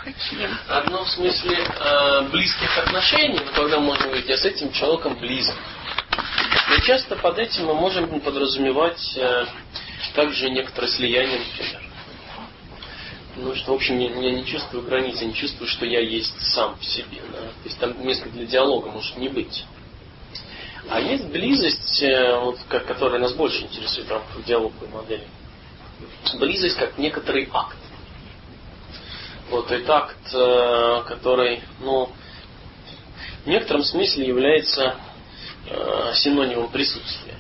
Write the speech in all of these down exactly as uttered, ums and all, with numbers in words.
Какие? Одно в смысле э, близких отношений, но когда мы можем говорить, я с этим человеком близок. Но часто под этим мы можем подразумевать э, также некоторое слияние, например. Ну, что, в общем, я, я не чувствую границ, я не чувствую, что я есть сам в себе. Да? То есть там места для диалога может не быть. А есть близость, э, вот, как, которая нас больше интересует в рамках диалоговой модели. Близость как некоторый акт. Вот это акт, э, который, ну, в некотором смысле является э, синонимом присутствия.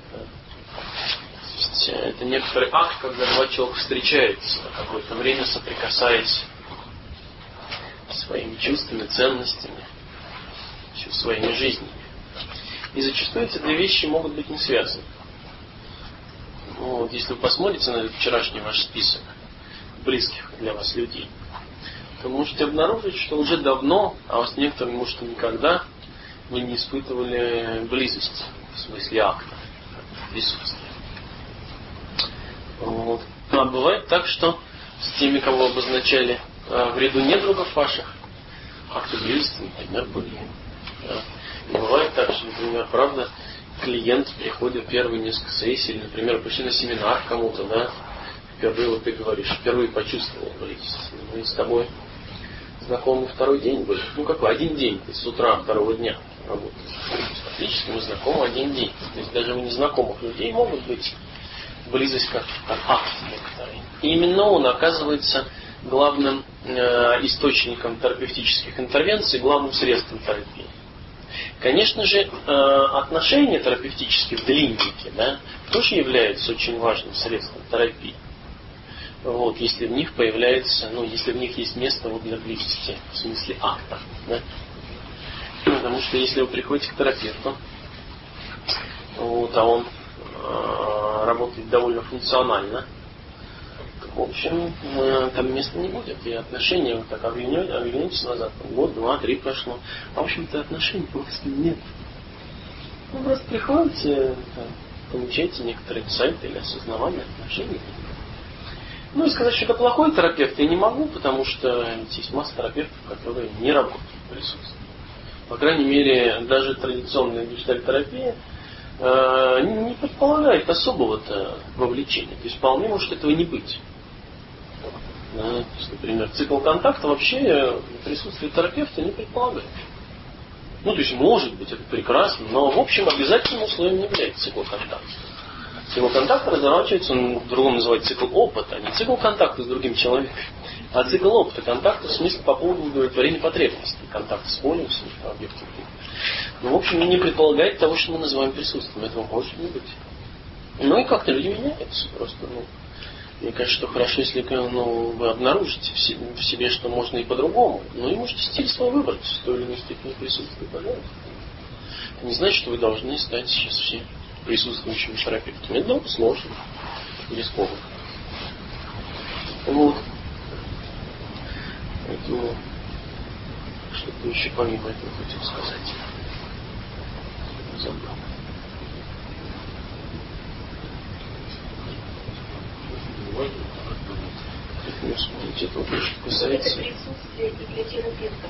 То есть это некоторый акт, когда два человека встречаются на какое-то время, соприкасаясь своими чувствами, ценностями, своими жизнями. И зачастую эти две вещи могут быть не связаны. Вот, если вы посмотрите на этот вчерашний ваш список близких для вас людей, то можете обнаружить, что уже давно, а вас некоторые, может, и никогда, вы не испытывали близости, в смысле акта, присутствия. Вот. А бывает так, что с теми, кого вы обозначали в ряду недругов ваших, акты близости, например, были. Да. И бывает так, что, например, правда, клиент приходит первые несколько сессий, или, например, пришли на семинар кому-то, да, впервые, вот ты говоришь, впервые почувствовал близость. Мы с тобой знакомы второй день были. Ну, какой? Один день, то есть с утра второго дня работаем. Фактически мы знакомы один день. То есть даже у незнакомых людей могут быть близость как, как акт некоторый. И именно он оказывается главным э, источником терапевтических интервенций, главным средством терапии. Конечно же, отношения терапевтические в длиннике, да, тоже являются очень важным средством терапии. Вот, если в них появляется, ну, если в них есть место вот для близости, в смысле акта. Да? Потому что если вы приходите к терапевту, вот, а он э, работает довольно функционально, в общем, там места не будет. И отношения, вот так оглянете, оглянетесь назад, год, два, три прошло. А в общем-то отношений просто нет. Вы просто приходите, получаете некоторые инсайты или осознавание отношений. Ну и сказать, что это плохой терапевт я не могу, потому что есть масса терапевтов, которые не работают в присутствии. По крайней мере, даже традиционная гештальт-терапия э, не предполагает особого-то вовлечения. То есть вполне может этого не быть. Да, то есть, например, цикл контакта вообще присутствие терапевта не предполагает. Ну, то есть, может быть, это прекрасно, но, в общем, обязательным условием не является цикл контакта. Цикл контакта разворачивается, он по-другому называется цикл опыта, а не цикл контакта с другим человеком, а цикл опыта контакта в смысле по поводу удовлетворения потребностей, контакт с полем, с объектом. Ну, в общем, не предполагает того, что мы называем присутствием. Этого может не быть. Ну и как-то люди меняются просто, ну. Мне кажется, что хорошо, если ну, вы обнаружите в себе, что можно и по-другому. Ну и можете стиль свой выбрать в той или иной степени присутствия, пожалуйста. Это не значит, что вы должны стать сейчас все присутствующими терапевтами. Это довольно сложно, рискованно. Вот. Поэтому что-то еще помимо этого хотел сказать. Забыл. Ну, смотрите, это вот что касается... Это присутствие и для терапевта,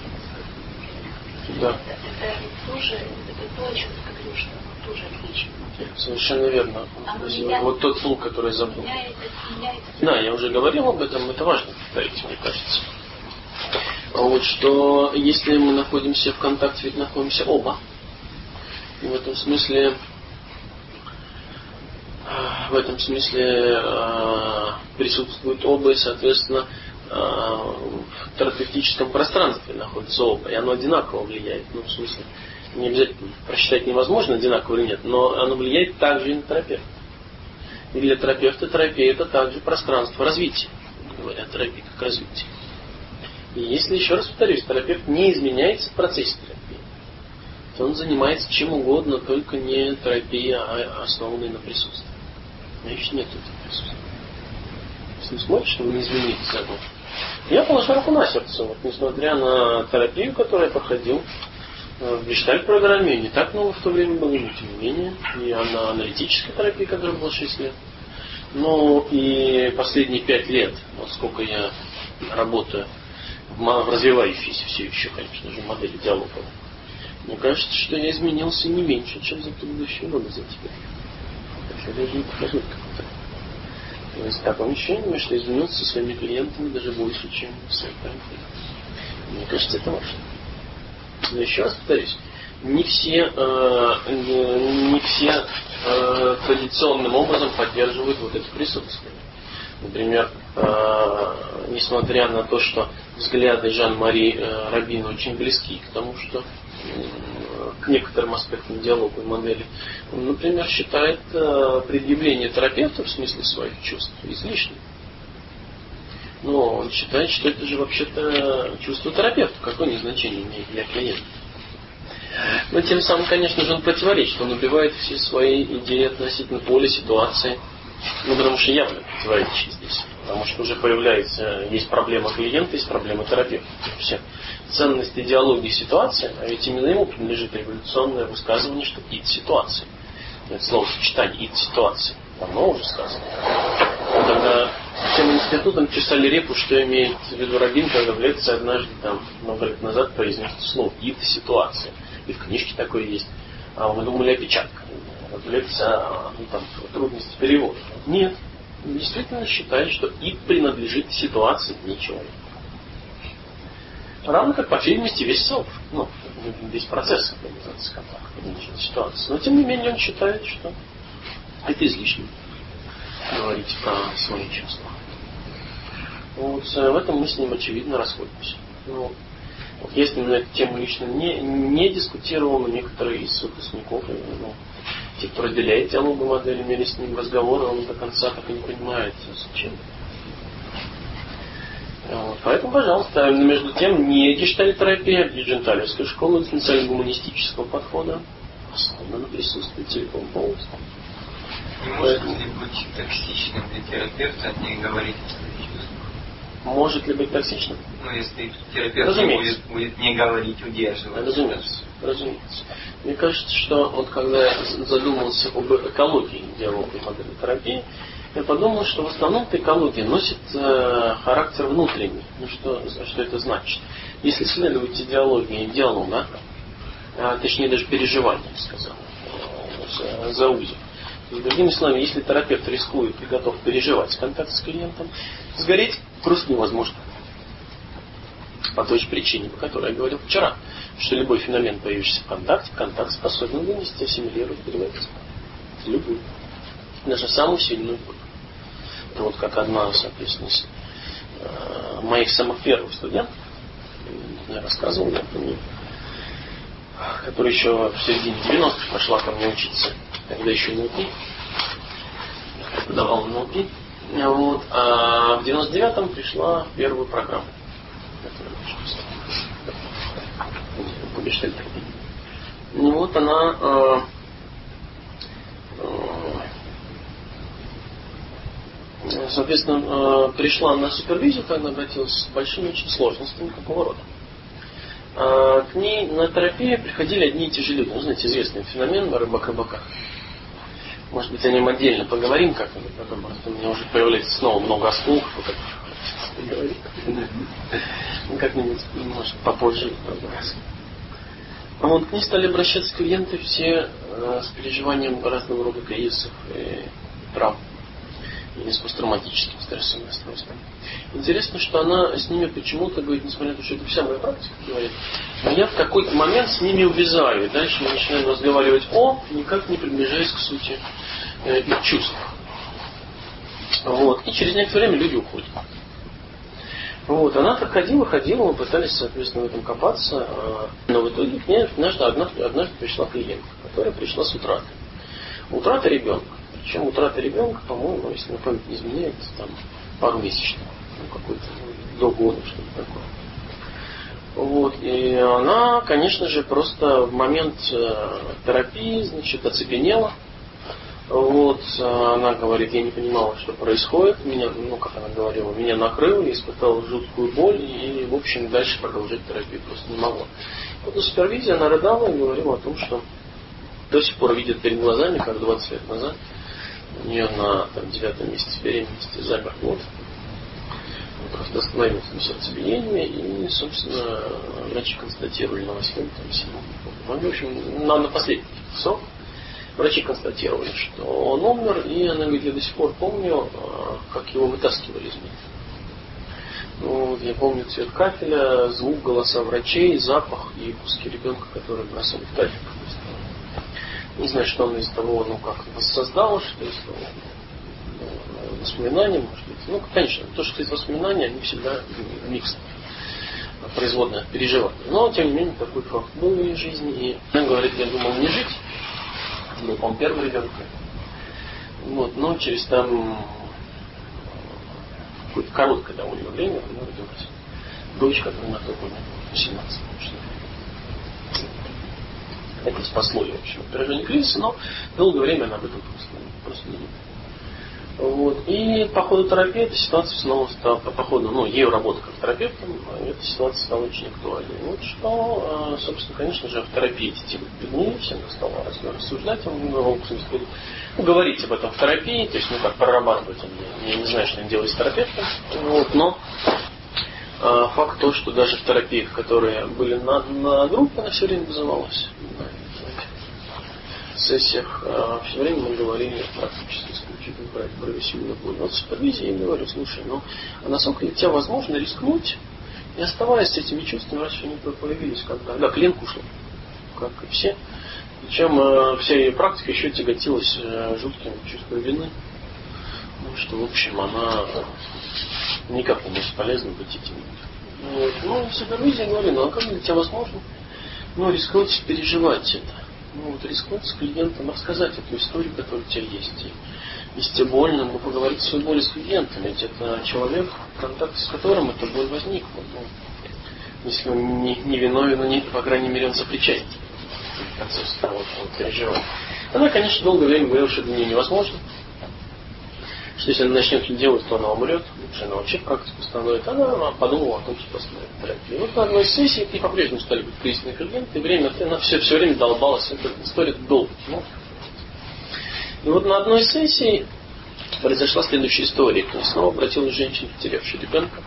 да? Это, это тоже, это то, о чем ты говорил, что оно тоже отлично. Совершенно верно. Меня... Вот тот пункт, который я забыл. Меня это, меня это... Да, я уже говорил об этом, это важно повторить, мне кажется. Вот что, если мы находимся в контакте, ведь находимся оба. И в этом смысле... В этом смысле э, присутствуют оба, и, соответственно, э, в терапевтическом пространстве находится оба, и оно одинаково влияет. Ну, в смысле, не обязательно просчитать невозможно, одинаково или нет, но оно влияет также и на терапевта. И для терапевта терапия это также пространство развития, говоря о терапии как развитие. И если, еще раз повторюсь, терапевт не изменяется в процессе терапии, то он занимается чем угодно, только не терапией, а основанной на присутствии. Значит, нет этого присутствия. Если вы смотрите, что вы не изменились забыл. Я положил руку на сердце, вот, несмотря на терапию, которую я проходил в гештальт-программе, не так много в то время было, но тем не менее, и на аналитической терапии, которая была шесть лет. Но и последние пять лет, вот сколько я работаю в развивающейся все еще, конечно же, модели диалога. Мне кажется, что я изменился не меньше, чем за предыдущие годы за тебя. Так я даже не покажу как-то. То есть такое ощущение, что изменился со своими клиентами даже больше, чем с своими клиентами. Мне кажется, это важно. Но еще раз повторюсь, не все, э, не, не все э, традиционным образом поддерживают вот это присутствие. Например, э, несмотря на то, что взгляды Жан-Мари э, Рабина очень близки к тому, что э, к некоторым аспектам диалога и модели, он, например, считает э, предъявление терапевта в смысле своих чувств излишним. Но он считает, что это же вообще-то чувство терапевта, какое значение имеет для клиента. Но тем самым, конечно же, он противоречит, он убивает все свои идеи относительно поля, ситуации. Ну, потому что явно противоречие здесь. Потому что уже появляется, есть проблема клиента, есть проблема терапевта. Все. Ценность идеологии ситуации, а ведь именно ему принадлежит революционное высказывание, что ид ситуации. Это словосочетание ид ситуации. Давно уже сказано. Когда всем институтам чесали репу, что имеет в виду Рабин, когда в лекции однажды, там, много лет назад произнес это слово ид ситуация. И в книжке такое есть. А мы думали опечатка. Лекция, ну, там, трудности перевода. Нет. Он действительно считает, что ид принадлежит ситуации, не человеку. Равно как, по всей видимости, весь селф. Ну, весь процесс организации контакта принадлежит ситуации. Но, тем не менее, он считает, что это излишне говорить про свои чувства. Вот, в этом мы с ним, очевидно, расходимся. Ну, вот я с ним на эту тему лично не, не дискутировал, но некоторые из выпускников, ну, те, кто разделяет диалоговую модель, имели с ним разговоры, он до конца так и не понимает, зачем. Вот. Поэтому, пожалуйста, между тем, не гештальтерапия, а дженталевская школа социально-гуманистического подхода основана присутствует целиком полностью. Не может ли быть токсичным для терапевта не говорить о своих чувствах? Может ли быть токсичным? Ну, если терапевт не будет, будет не говорить, удерживать. Разумеется. Разумеется. Мне кажется, что вот когда я задумался об экологии диалога и модели терапии, я подумал, что в основном эта экология носит э, характер внутренний. Ну что, что это значит? Если следовать идеологии диалога, а, точнее даже переживания, я сказал, э, заузив. С другими словами, если терапевт рискует и готов переживать контакт с клиентом, сгореть просто невозможно. По той же причине, по которой я говорил вчера, что любой феномен, появившийся в контакте, контакт способен вынести, ассимилировать, переварить. Любую. Даже самую сильную боль. Это вот как одна, соответственно, из э, моих самых первых студентов, я рассказывал, я помню, которая еще в середине девяностых пошла ко мне учиться, тогда еще не УПИ, преподавал на УПИ. Вот, а в девяносто девятом пришла в первую программу. Ну вот она э, э, соответственно э, пришла на супервизию, когда обратилась с большими очень сложностями какого рода. А к ней на терапию приходили одни и те же люди. Ну, знаете, известный феномен рыбак-рыбака. Может быть, о нем отдельно поговорим как-нибудь, потому что у меня уже появляется снова много осколков, вот как говорить. Ну, как-нибудь, может, попозже. А вот к ней стали обращаться клиенты все э, с переживанием разного рода кризисов и травм. Или с посттравматическим стрессовым расстройством. Интересно, что она с ними почему-то говорит, несмотря на то, что это вся моя практика, говорит, но я в какой-то момент с ними увязаю, и дальше мы начинаем разговаривать о, никак не приближаясь к сути э, их чувств. Вот. И через некоторое время люди уходят. Вот. Она так ходила, ходила, мы пытались, соответственно, в этом копаться, но в итоге к ней однажды, однажды, однажды пришла клиентка, которая пришла с утратой. Утрата ребенка. Причем утрата ребенка, по-моему, если на память не изменяет, там пару месяцев, ну, какой-то ну, до года, что-то такое. Вот. И она, конечно же, просто в момент э, терапии, значит, оцепенела. Вот. Она говорит, я не понимала, что происходит. Меня, ну, как она говорила, меня накрыло, я испытала жуткую боль и, в общем, дальше продолжать терапию просто не могла. Вот на супервизии она рыдала и говорила о том, что до сих пор видит перед глазами, как двадцать лет назад, у нее на там, девятом месяце беременности замер плод. просто остановился на сердцебиение, и, собственно, врачи констатировали на восьмом, там, седьмом. В общем, на, на последних часов врачи констатировали, что он умер, и она говорит, я до сих пор помню, как его вытаскивали из них. Ну, вот я помню цвет кафеля, звук, голоса врачей, запах и куски ребенка, которые бросали в кафель. Не знаю, что он из того, ну, как воссоздал, что из того, ну, воспоминания, может быть. Ну, конечно, то, что из воспоминаний, они всегда микс, производное от переживания. Но, тем не менее, такой факт был в ее жизни. И она говорит, я думал не жить. Был, по-моему, первый ребенок. Вот, но через там какое-то короткое довольно время у него родилась дочь, которая на тот момент восемнадцать. Это спасло ее, в общем, от поражения кризиса, но долгое время она об этом просто, просто не думала. Вот. И по ходу терапии эта ситуация снова стала, по ходу, ну, ее работа как терапевтом, эта ситуация стала очень актуальной. Вот что, собственно, конечно же, в терапии эти темы поднялись, она стала рассуждать, ну, говорить об этом в терапии, то есть, ну, как прорабатывать, я не знаю, что они делают с терапевтом, вот, но а, факт то, что даже в терапиях, которые были на, на группе, она все время вызывалась. В сессиях а, все время мы говорили практически исключительно про прогрессивную боль. Вот в супервизии я им говорю, слушай, ну, а насколько ли тебе возможно рискнуть, и оставаясь с этими чувствами, раз они появились, когда да, клиент ушел, как и все. Причем э, вся ее практика еще тяготилась э, жутким чувством вины. Ну, что, в общем, она никак не бесполезна быть этим. Вот. Ну, в супервизии я говорю, ну, а как для тебя возможно? Ну, рискнуть переживать это. Ну, вот рискнуть с клиентом, рассказать эту историю, которая у тебя есть. И, если тебе больно, ну, поговорить свою боль с клиентом. Ведь это человек, в контакте с которым эта боль возникла. Ну, если он не, не виновен, но не, по крайней мере, он сопричастен к процессу того, что он переживает. Она, конечно, долгое время говорила, что для нее невозможно. Что если она начнет это делать, то она умрет. Лучше она вообще практику становит. Она подумала о том, что остановит терапию. И вот на одной из сессий и по-прежнему стали быть кризисные клиенты. И время, она все, все время долбалась. Эта история долго. Ну. И вот на одной из сессий произошла следующая история. К ней снова обратилась женщина, потерявшая ребенка.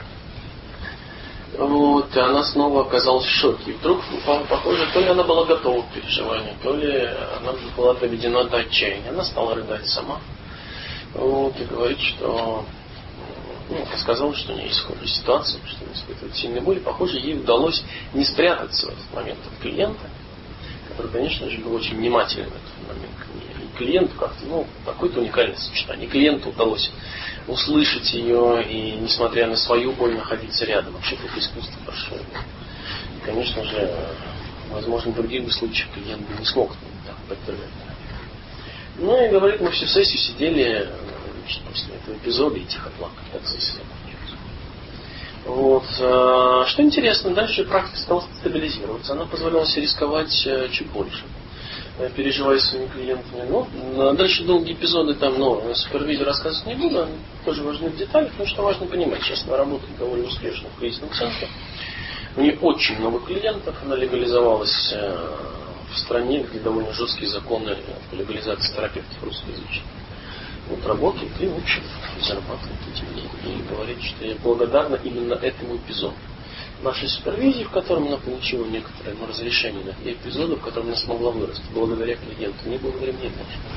Вот, и она снова оказалась в шоке. И вдруг, похоже, то ли она была готова к переживанию, то ли она была доведена до отчаяния. Она стала рыдать сама. Вот, и говорит, что ну, сказала, что у нее есть схожая ситуация, что она испытывает сильные боли. Похоже, ей удалось не спрятаться в этот момент от клиента, который, конечно же, был очень внимателен в этот момент. И клиенту как-то, ну, какое-то уникальное сочетание. Клиенту удалось услышать ее и, несмотря на свою боль, находиться рядом. Вообще, это искусство большое. И, конечно же, возможно, в других бы случаях клиент бы не смог так поддержать. Ну и говорит, мы всю сессию сидели значит, после этого эпизода и тихо плакали, как сессия. Вот. Что интересно, дальше практика стала стабилизироваться. Она позволяла себе рисковать чуть больше, переживая с своими клиентами. Ну, дальше долгие эпизоды там, но на супервизии рассказывать не буду, они тоже важны в деталях, но что важно понимать, сейчас она работает довольно успешно в кризисном центре. У нее очень много клиентов, она легализовалась в стране, где довольно жесткие законы по легализации терапевтов русскоязычных. Вот работает и учит, зарабатывает эти деньги. И говорит, что я благодарна именно этому эпизоду. Нашей супервизии, в котором она получила некоторое ну, разрешение на те эпизоды, в котором она смогла вырасти, благодаря клиенту, не благодаря мне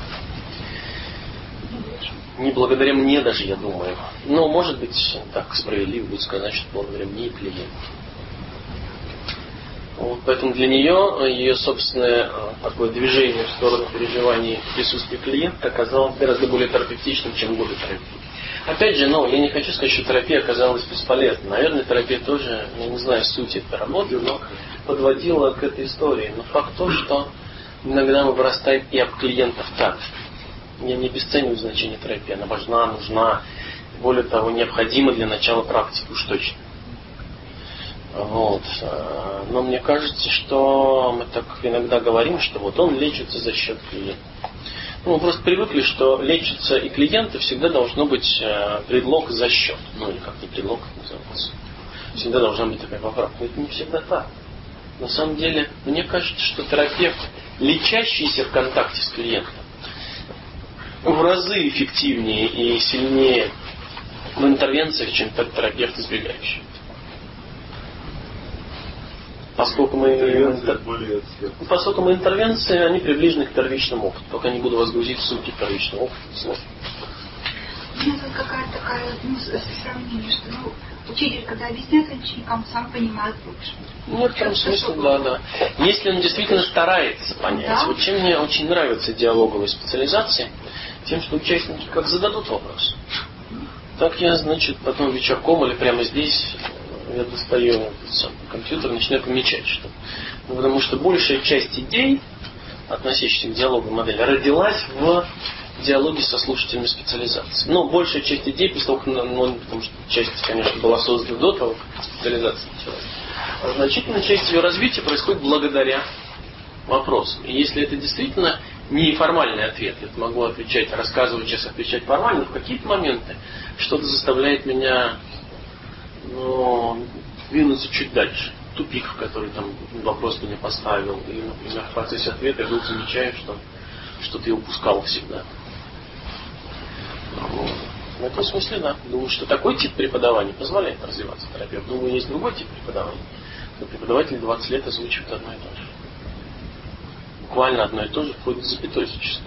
даже. Не благодаря мне даже, я думаю. Но, может быть, так справедливо будет сказать, что благодаря мне и клиенту. Вот, поэтому для нее ее собственное такое движение в сторону переживаний присутствия клиента оказалось гораздо более терапевтичным, чем годы терапии. Опять же, ну, я не хочу сказать, что терапия оказалась бесполезной. Наверное, терапия тоже, я не знаю сути этой работы, но подводила к этой истории. Но факт то, что иногда мы вырастаем и об клиентов также. Я не обесцениваю значение терапии. Она важна, нужна, более того, необходима для начала практики, уж точно. Вот. Но мне кажется, что мы так иногда говорим, что вот он лечится за счет клиента. Ну, мы просто привыкли, что лечится и клиенты всегда должно быть предлог за счет. Ну, или как не предлог, как называется. Всегда должна быть такая поправка. Но это не всегда так. На самом деле, мне кажется, что терапевт, лечащийся в контакте с клиентом, в разы эффективнее и сильнее в интервенциях, чем терапевт избегающий. Поскольку мы, интер... Поскольку мы интервенции, они приближены к первичному опыту. Только не буду вас грузить в сути первичного опыта. Сложно. У меня тут какая-то такая ну, сравнение, что ну, учитель, когда объясняет ученикам, сам понимает лучше. В некотором смысле, да, да. Если он действительно старается понять. Да? Вот чем мне очень нравится диалоговая специализация, тем, что участники как зададут вопрос. Так я, значит, потом вечерком или прямо здесь я достаю сам компьютер и начинаю помечать, что. Ну, потому что большая часть идей, относящихся к диалоговой модели, родилась в диалоге со слушателями специализации. Но большая часть идей, после того, как, ну, потому что часть, конечно, была создана до того, как специализация началась, а значительная часть ее развития происходит благодаря вопросам. И если это действительно не формальный ответ, я могу отвечать, рассказывать, сейчас отвечать формально, в какие-то моменты что-то заставляет меня ну, двинуться чуть дальше. Тупик, в который там вопрос мне поставил. И, например, в процессе ответа я вдруг замечаю, что что-то я упускал всегда. В этом смысле, да. Думаю, что такой тип преподавания позволяет развиваться терапевт. Думаю, есть другой тип преподавания. Но преподаватель двадцать лет озвучивает одно и то же. Буквально одно и то же, вплоть до запятой зачастую.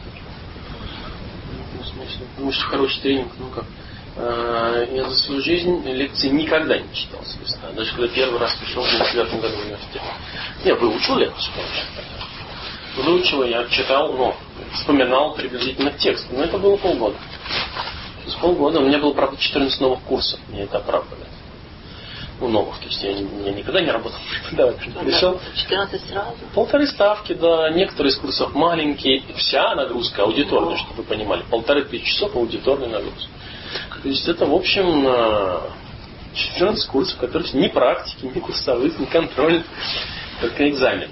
В этом смысле. Думаю, что хороший тренинг, ну как, э, я за свою жизнь лекции никогда не читал с листа. Даже когда первый раз пришел в девяносто девятом году в университет. Я выучил лекцию, конечно. Выучил, я читал, но вспоминал приблизительно текст. Но это было полгода. С полгода. У меня было, правда, четырнадцать новых курсов. Мне это оправдывает. Ну, новых. То есть я, я никогда не работал преподавателем. Пришел. четырнадцать сразу? Полторы ставки, да. Некоторые из курсов маленькие. Вся нагрузка аудиторная, чтобы вы понимали. Полторы тысячи часов аудиторной нагрузки. То есть это, в общем, четырнадцать курсов, которые ни практики, ни курсовых, ни контрольных. Только экзамены.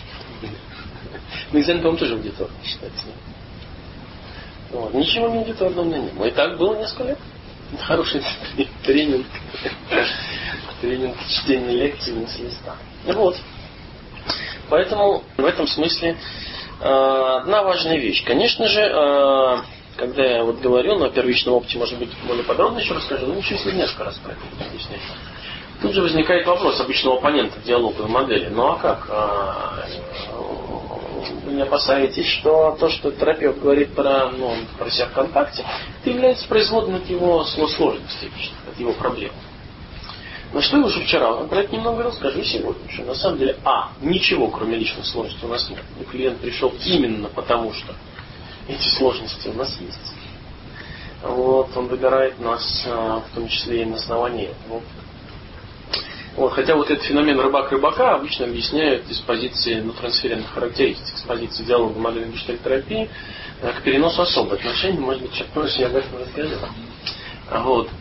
Но экзамен, по-моему, тоже аудиторный считается. Вот. Ничего не аудиторного у меня не было. И так было несколько лет. Хороший тренинг. Тренинг чтения лекций с листа. Вот. Поэтому в этом смысле одна важная вещь. Конечно же, когда я вот говорю, на первичном опыте, может быть, более подробно еще расскажу, но ничего, если несколько раз про это объяснять. Тут же возникает вопрос обычного оппонента диалоговой модели. Ну а как? Вы не опасаетесь, что то, что терапевт говорит про, ну, про себя в контакте, это является производным от его сложности, от его проблем. Но что я уже вчера про это немного расскажу сегодня, что на самом деле, а, ничего кроме личных сложностей у нас нет. И клиент пришел именно потому, что эти сложности у нас есть. Вот, он выбирает нас, в том числе и на основании этого. Вот, хотя вот этот феномен рыбак-рыбака обычно объясняют из позиции ну, трансферентных характеристик, с позиции диалога модели гештальт-терапии к переносу особых отношений, может быть, чуть позже я об этом расскажу. Вот.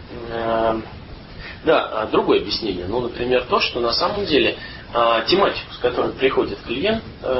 Да, другое объяснение. Ну, например, то, что на самом деле тематику, с которой приходит клиент,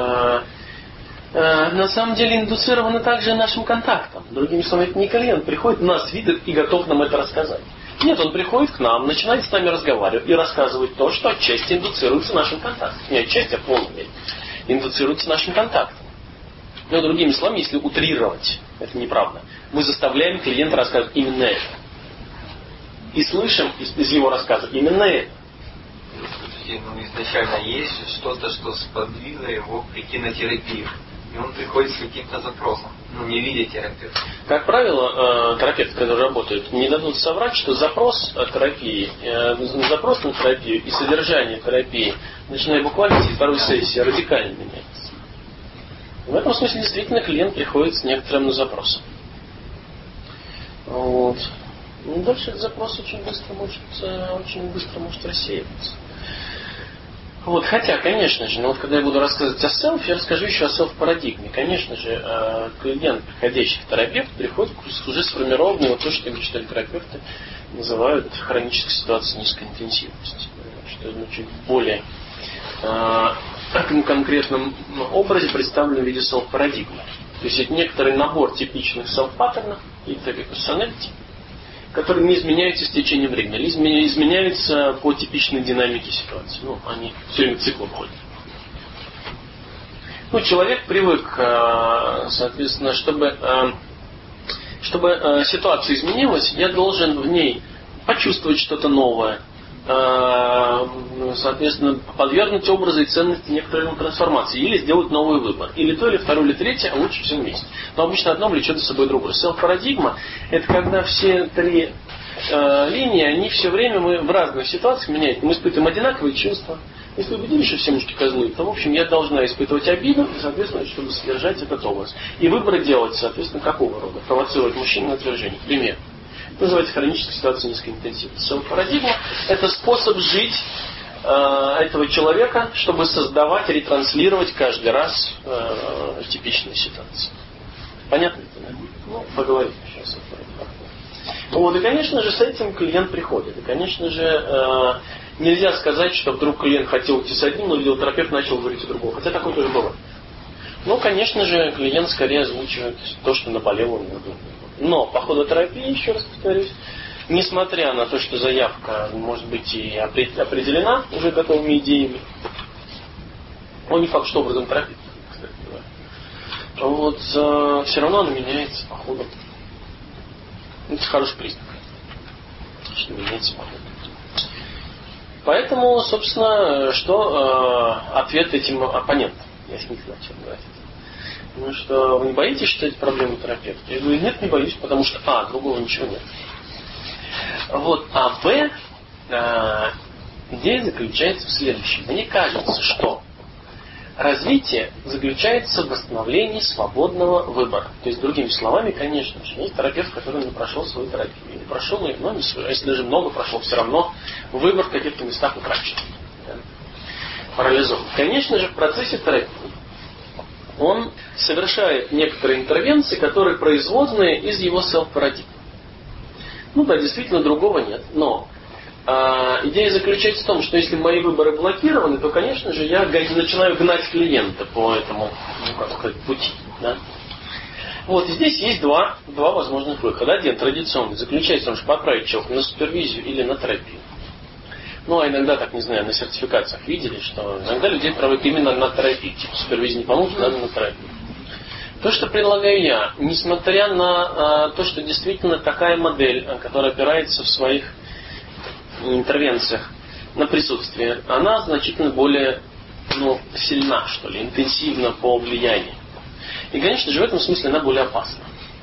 на самом деле индуцирована также нашим контактом. Другими словами, это не клиент приходит, нас видит и готов нам это рассказать. Нет, он приходит к нам, начинает с нами разговаривать и рассказывать то, что отчасти индуцируется нашим контактом. Не отчасти, а полностью индуцируется нашим контактом. Но другими словами, если утрировать, это неправда, мы заставляем клиента рассказывать именно это. И слышим из, из его рассказа именно это. Ну, изначально есть что-то, что сподвигло его прийти на терапию. И он приходит с каким-то запросом, ну, не видя терапевта. Как правило, терапевты, которые работают, не дадут соврать, что запрос терапии, запрос на терапию и содержание терапии, начиная буквально с второй сессии, радикально меняется. В этом смысле действительно клиент приходит с некоторым запросом. Вот. Ну, дальше этот запрос очень быстро может, очень быстро может рассеиваться. Вот, хотя, конечно же, но вот когда я буду рассказывать о селф, я расскажу еще о селф-парадигме. Конечно же, клиент, приходящий к терапевту, приходит к уже сформированному вот то, что гештальт-терапевты называют хронической ситуацией низкой интенсивности. Что это чуть более э, конкретном образе представлено в виде селф-парадигмы. То есть это некоторый набор типичных селф-паттернов и таких персоналити, которые не изменяются с течением времени, или изменяются по типичной динамике ситуации. Ну, они все время циклом ходят. Ну, человек привык, соответственно, чтобы чтобы э, ситуация изменилась, я должен в ней почувствовать что-то новое, э, соответственно, подвергнуть образы и ценности некоторой трансформации, или сделать новый выбор. Или то, или второе, или третье, а лучше все вместе. Но обычно одно влечет за собой другое. Селф-парадигма – это когда все три э, линии, они все время мы в разных ситуациях меняются. Мы испытываем одинаковые чувства. Если убедились, что все мужики козлы, то, в общем, я должна испытывать обиду, и, соответственно, чтобы содержать этот образ. И выборы делать, соответственно, какого рода? Провоцировать мужчин на отвержение. Пример. Это называется хроническая ситуация низкой интенсивности. Селф-парадигма – это способ жить э, этого человека, чтобы создавать, ретранслировать каждый раз э, типичные ситуации. Понятно это, да? Ну, поговорим сейчас. Вот, и, конечно же, с этим клиент приходит. И, конечно же, э, нельзя сказать, что вдруг клиент хотел идти с одним, но видел терапевт, начал говорить о другом. Хотя такое тоже бывает. Но, конечно же, клиент скорее озвучивает то, что наболело у него. Но по ходу терапии, еще раз повторюсь, несмотря на то, что заявка может быть и определена уже готовыми идеями, он не факт, что образом терапии, кстати говоря, вот, э, все равно она меняется по ходу. Это хороший признак, что меняется по ходу. Поэтому, собственно, что э, ответ этим оппонентам, я с них начал говорить. Ну что, вы не боитесь, что эти проблемы терапевта? Я говорю, нет, не боюсь, потому что, а, другого ничего нет. Вот, а в, э, идея заключается в следующем. Мне кажется, что развитие заключается в восстановлении свободного выбора. То есть, другими словами, конечно же, есть терапевт, который не прошел свою терапию. Не прошел, но не свою. А если даже много прошел, все равно выбор в каких-то местах утрачен. Да? Парализован. Конечно же, в процессе терапии он совершает некоторые интервенции, которые производные из его селф-парадигмы. Ну да, действительно, другого нет. Но а, идея заключается в том, что если мои выборы блокированы, то, конечно же, я начинаю гнать клиента по этому, ну, как сказать, пути. Да? Вот, и здесь есть два, два возможных выхода. Один традиционный заключается в том, чтобы отправить человека на супервизию или на терапию. Ну, а иногда, так не знаю, на сертификациях видели, что иногда людей отправляют именно на терапию. Типа супервизия не поможет, надо на терапию. То, что предлагаю я, несмотря на а, то, что действительно такая модель, которая опирается в своих интервенциях на присутствие, она значительно более, ну, сильна, что ли, интенсивна по влиянию. И, конечно же, в этом смысле она более опасна.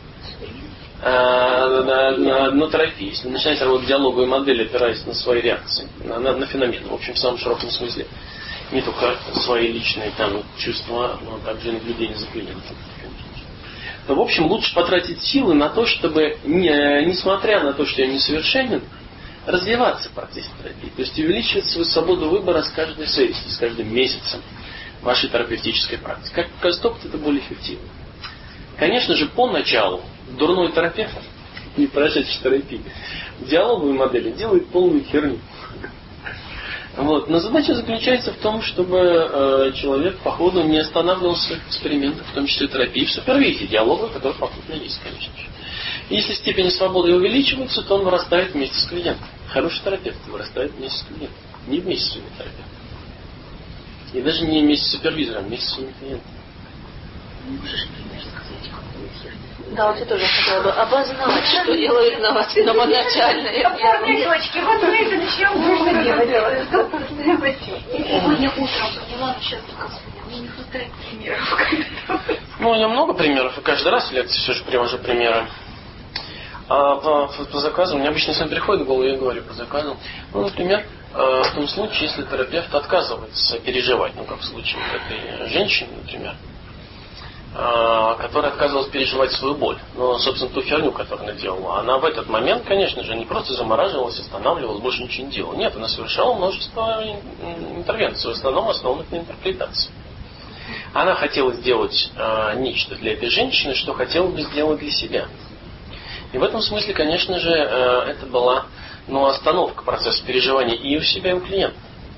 А, на, на, на терапии, если начинать работать диалоговой модели, опираясь на свои реакции, на, на, на феномен, в общем, в самом широком смысле, не только свои личные там чувства, но также наблюдение за клиентом. То, в общем, лучше потратить силы на то, чтобы, не, несмотря на то, что я несовершенен, развиваться в процессе терапии. То есть увеличивать свою свободу выбора с каждой сессией, с каждым месяцем вашей терапевтической практики. Как показывает опыт, это более эффективно. Конечно же, поначалу дурной терапевт, не прошедший терапии, в диалоговой модели делает полную херню. Вот. Но задача заключается в том, чтобы э, человек по ходу не останавливался в своих экспериментах, в том числе терапии, в супервизии диалога, который попутно есть, конечно же. И если степень свободы увеличивается, то он вырастает вместе с клиентом. Хороший терапевт вырастает вместе с клиентом, не вместе с своими терапевтами. И даже не вместе с супервизором, а вместе с своими клиентами. Можешь пример сказать, какую херню? Да, вот я тоже хотела бы обозначить, что делают новоначальные. Девочки, вот мы это начнем можно делать. Сегодня утром поняла, но сейчас только мне не хватает примеров. Ну, я много примеров, и каждый раз в лекции все же привожу примеры. А по, по заказу, мне обычно сам приходит в голову, я говорю по заказу. Ну, например, в том случае, если терапевт отказывается переживать, ну, как в случае вот этой женщины, например, которая отказывалась переживать свою боль. Но, собственно, ту херню, которую она делала, она в этот момент, конечно же, не просто замораживалась, останавливалась, больше ничего не делала. Нет, она совершала множество интервенций, в основном основанных на интерпретации. Она хотела сделать э, нечто для этой женщины, что хотела бы сделать для себя. И в этом смысле, конечно же, э, это была, ну, остановка процесса переживания и у себя, и у клиента.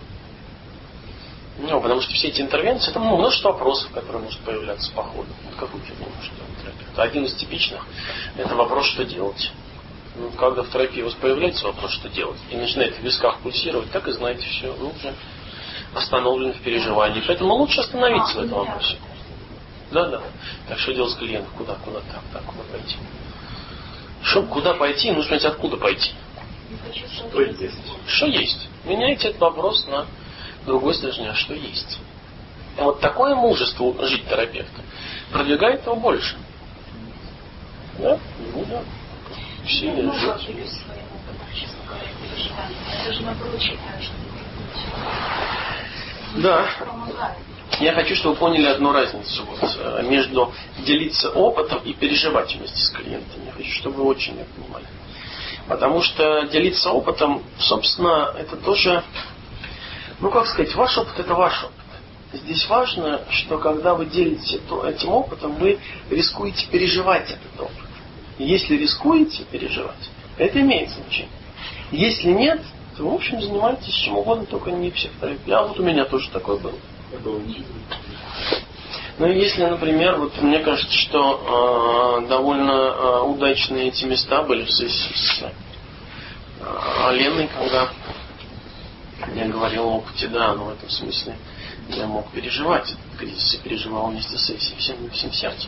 Ну, потому что все эти интервенции, это, ну, множество вопросов, которые может появляться по ходу. Вот какую фигню может делать терапевт? Один из типичных – это вопрос, что делать. Ну, когда в терапии у вас появляется вопрос, что делать, и начинает в висках пульсировать, так и знаете, все, вы уже остановлены в переживании. Поэтому лучше остановиться а, в этом вопросе. Да, да. Так что делать с клиентом? Куда, куда, так, так, куда пойти? Чтобы куда пойти, нужно знать, откуда пойти. Что есть? Что есть? Меняйте этот вопрос на другой стороне, а что есть. А вот такое мужество жить терапевта продвигает его больше. Да? Ну да. Все Я много жить. делюсь своим опытом, честно говоря, переживаний. Я даже наоборот считаю, что Да. помогает. Я хочу, чтобы вы поняли одну разницу вот, между делиться опытом и переживать вместе с клиентами. Я хочу, чтобы вы очень это понимали. Потому что делиться опытом, собственно, это тоже, ну как сказать, ваш опыт это ваш опыт. Здесь важно, что когда вы делитесь этим опытом, вы рискуете переживать этот опыт. И если рискуете переживать, это имеет значение. Если нет, то, в общем, занимайтесь чем угодно, только не психотерапией. А вот у меня тоже такое было. Ну, если, например, вот мне кажется, что э, довольно э, удачные эти места были в связи с э, Леной, когда я говорил о опыте, да, но в этом смысле я мог переживать этот кризис и переживал вместе с сессией всем, всем сердцем.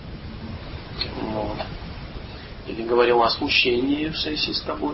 Вот. Или говорил о смущении в сессии с тобой.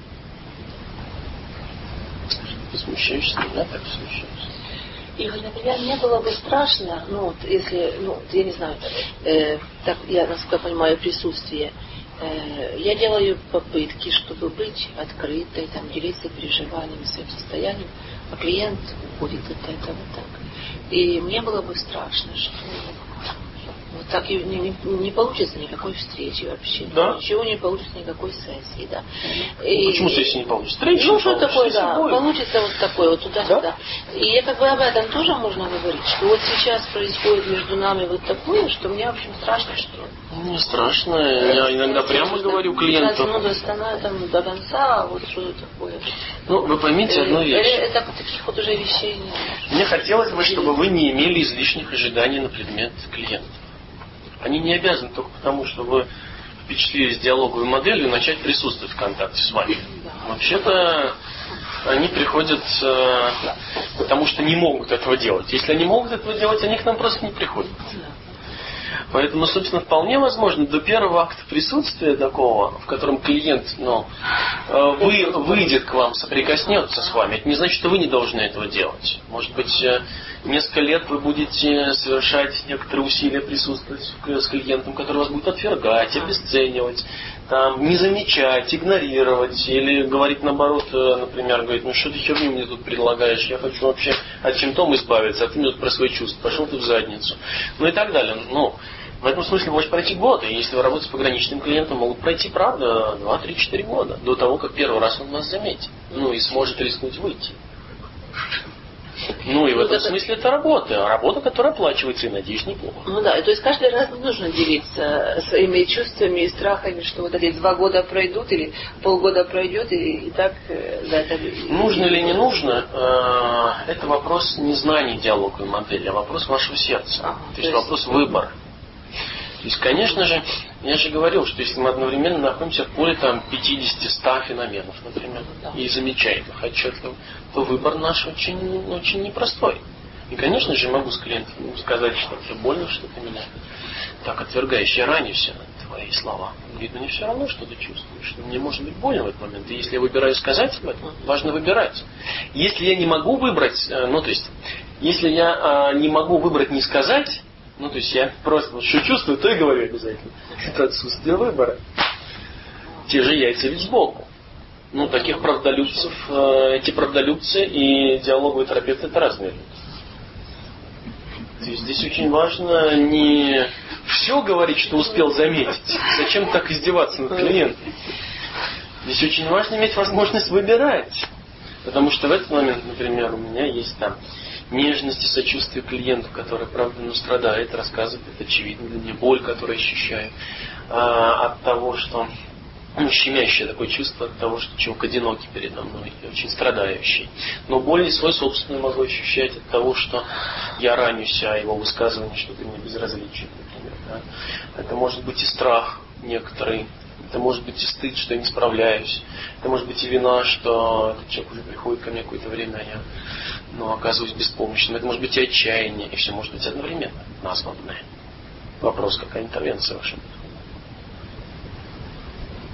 Ты смущаешься, я так смущаюсь. И, например, мне было бы страшно, ну, вот, если, ну, я не знаю, э, так, я, насколько я понимаю, присутствие, э, я делаю попытки, чтобы быть открытой, там, делиться переживаниями, своим состоянием, а клиент уходит от этого так. И мне было бы страшно, что вот так и не, не, не получится никакой встречи вообще. Да? Ничего не получится, никакой сессии, да. И, почему сессии не получится? Встречи ну, не что такое, да, будет. получится вот такое, вот туда-сюда. Да? И как бы об этом тоже можно говорить, что вот сейчас происходит между нами вот такое, что мне, в общем, страшно, что... Не страшно, я иногда прямо говорю клиенту. Ну, достану там до конца, а вот что такое. Ну, вы поймите одну вещь. Это таких вот уже вещей нет. Мне хотелось бы, чтобы вы не имели излишних ожиданий на предмет клиента. Они не обязаны только потому, что вы впечатлились диалоговой моделью, начать присутствовать в контакте с вами. Вообще-то они приходят э, потому, что не могут этого делать. Если они могут этого делать, они к нам просто не приходят. Поэтому, собственно, вполне возможно, до первого акта присутствия такого, в котором клиент ну, вы, выйдет к вам, соприкоснется с вами, это не значит, что вы не должны этого делать. Может быть, несколько лет вы будете совершать некоторые усилия присутствовать с клиентом, который вас будет отвергать, обесценивать, там, не замечать, игнорировать, или говорить наоборот, например, говорить, ну что ты херню мне тут предлагаешь, я хочу вообще от чем-то избавиться, а ты мне тут про свои чувства, пошел ты в задницу. Ну и так далее. Ну, в этом смысле может пройти год, и если вы работаете с пограничным клиентом, могут пройти, правда, два, три, четыре года, до того, как первый раз он вас заметит, ну и сможет рискнуть выйти. Ну и в этом смысле это работа. Работа, которая оплачивается, и, надеюсь, неплохо. Ну да, и то есть каждый раз не нужно делиться своими чувствами и страхами, что вот эти два года пройдут или полгода пройдет, и, и так за это... Нужно или не нужно, э, это вопрос не знания диалоговой модели, а вопрос вашего сердца. Ага, то, то есть вопрос выбора. То есть, конечно же, я же говорил, что если мы одновременно находимся в поле там пятьдесят-сто феноменов, например, да. и замечаем их отчетливо, то выбор наш очень, очень непростой. И, конечно же, могу с клиентом сказать, что тебе больно, что ты меня так отвергаешь, я ранюсь на твои слова. Говорит, мне все равно, что ты чувствуешь, что мне может быть больно в этот момент. И если я выбираю сказать об этом, важно выбирать. Если я не могу выбрать, ну то есть, если я а, не могу выбрать не сказать, ну, то есть я просто вот что чувствую, то и говорю обязательно. Это отсутствие выбора. Те же яйца ведь сбоку. Ну, таких правдолюбцев, эти правдолюбцы и диалоговые терапевты — это разные люди. То есть здесь очень важно не все говорить, что успел заметить. Зачем так издеваться над клиентом? Здесь очень важно иметь возможность выбирать. Потому что в этот момент, например, у меня есть там нежность и сочувствие клиенту, который, правда, ну, страдает, рассказывает, это очевидно для меня, боль, которую ощущаю а, от того, что ну, щемящее такое чувство от того, что человек одинокий передо мной, и очень страдающий. Но боль свой собственную могу ощущать от того, что я ранюсь, а его высказывание что-то мне безразличие, например. Да? Это может быть и страх некоторый, это может быть и стыд, что я не справляюсь, это может быть и вина, что этот человек уже приходит ко мне какое-то время, а я ну, оказываюсь беспомощным. Это может быть и отчаяние, и все может быть одновременно названное. Вопрос, какая интервенция ваша?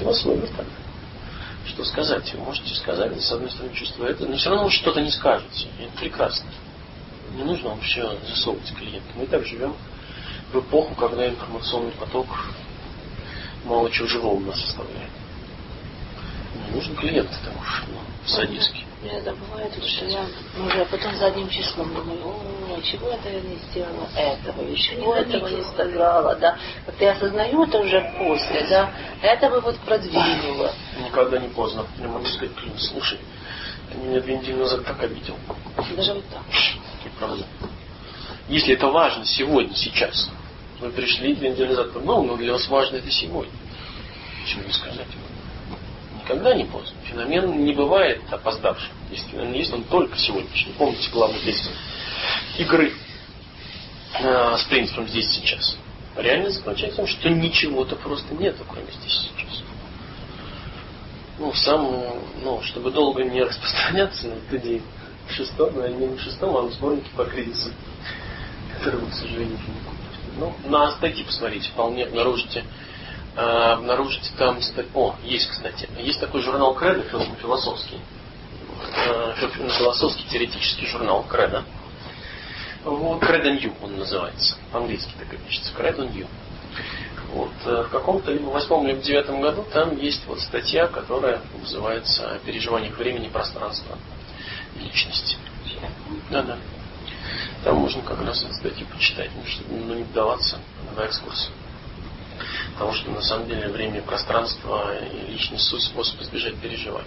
если вас ловят так. Что сказать? Вы можете сказать, с одной стороны, чувствую это, но все равно вы что-то не скажете. И это прекрасно. Не нужно вам все засовывать клиентам. Мы так живем в эпоху, когда информационный поток мало чего живого у нас составляет. Не нужен клиент, там уж ну, садистский. Иногда бывает, что я уже потом задним числом думаю, о, чего это я не сделала этого, и чего этого не сказала, да. Как-то я осознаю это уже после, да. Это бы вот продвинуло. Никогда не поздно. Я могу сказать, клиент, слушай, ты меня две недели назад так обидел. Даже вот так. И правда. Если это важно сегодня, сейчас. Вы пришли две недели назад, ну, но для вас важно это сегодня. Почему не сказать? Никогда не поздно. Феномен не бывает опоздавшим. Если феномен есть, он только сегодняшний. Помните главную песню игры э, с принципом здесь сейчас. Реальность заключается в том, что ничего-то просто нет, кроме здесь сейчас. Ну, сам, ну, чтобы долго не распространяться на эту идею, в шестом, на именно шестом, а в сборнике по кризису, который вы, к сожалению, не купите. Ну, на статьи посмотрите, вполне обнаружите. Uh, обнаружите там... О, есть, кстати. Есть такой журнал Кредо, философский. Uh, философский теоретический журнал Кредо. Вот, Кредо Нью он называется. По-английски так и пишется. Кредо Нью. Вот, в каком-то либо восьмом, либо девятом году там есть вот статья, которая называется «О переживаниях времени и пространства личности». Да-да. Там можно как раз эту статью почитать, чтобы ну, не вдаваться в экскурс. Потому что на самом деле время, пространство и личность суть способ избежать переживаний.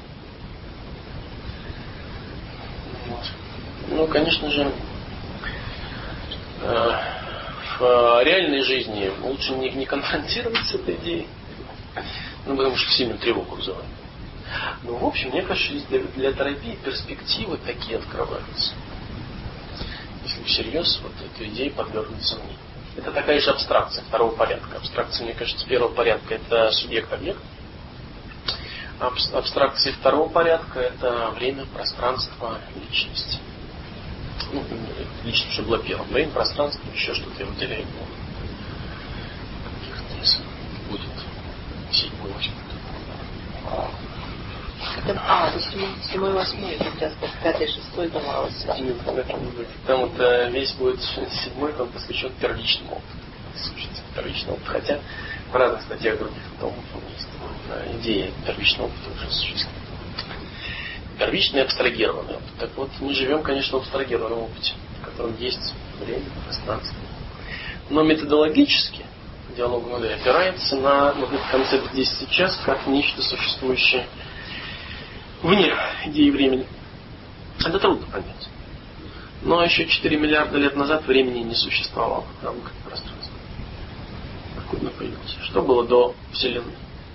Вот. Ну, конечно же, в реальной жизни лучше не, не конфронтировать с этой идеей, ну, потому что сильную тревогу вызывает. Но, в общем, мне кажется, для, для терапии перспективы такие открываются. Если всерьез вот эту идею подвергнуть сомнению. Это такая же абстракция второго порядка. Абстракция, мне кажется, первого порядка это субъект-объект. Абстракция второго порядка это время, пространство, личность. Ну, личность уже было первым. Время, пространство, еще что-то я выделяю. Каких-то будет седьмой, восьмой. А, то седьмой, седьмой, восьмой, как пятый, шестой давалось. Там вот э, весь будет седьмой, там посвящен первичному опыту. Слушайте, первичный опыт. Хотя в разных статьях других томов есть э, идея первичного опыта уже существует. Первичный абстрагированный опыт. Так вот, мы живем, конечно, в абстрагированном опыте, в котором есть время, пространство. Но методологически диалог модель опирается на вот этот концепт здесь сейчас, как нечто существующее вне идеи времени. Это трудно понять. Но еще четыре миллиарда лет назад времени не существовало в рамках пространства. Откуда появилось? Что было до Вселенной?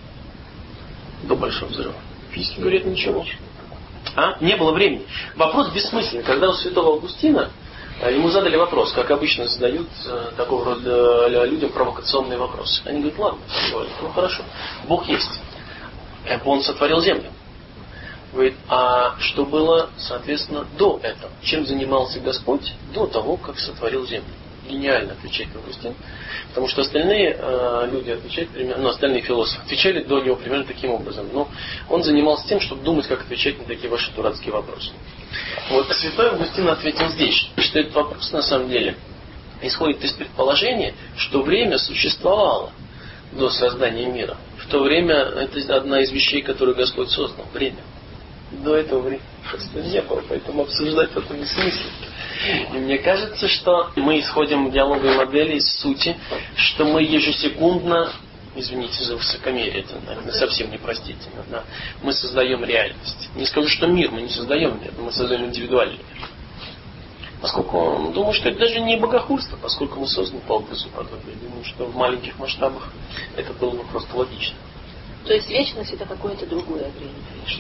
До Большого взрыва? Физики говорят ничего. А? Не было времени. Вопрос бессмысленный. Когда у святого Августина ему задали вопрос, как обычно задают э, такого рода людям провокационные вопросы. Они говорят, ладно, говорят, ну хорошо, Бог есть. Он сотворил землю. Говорит, а что было, соответственно, до этого? Чем занимался Господь до того, как сотворил землю? Гениально отвечает Августин. Потому что остальные э, люди отвечают примерно, ну, остальные философы отвечали до него примерно таким образом. Но он занимался тем, чтобы думать, как отвечать на такие ваши дурацкие вопросы. Вот святой Августин ответил здесь, что этот вопрос на самом деле исходит из предположения, что время существовало до создания мира. В то время это одна из вещей, которую Господь создал. Время. До этого времени просто не было, поэтому обсуждать это бессмысленно. И мне кажется, что мы исходим в диалоговой модели из сути, что мы ежесекундно, извините за высокомерие, это, наверное, совсем непростительно, да, мы создаем реальность. Не скажу, что мир, мы не создаем мир, мы создаем индивидуальный мир. Поскольку, думаю, что это даже не богохульство, поскольку мы созданы по образу подобия. Думаю, что в маленьких масштабах это было бы просто логично. То есть вечность это какое-то другое время.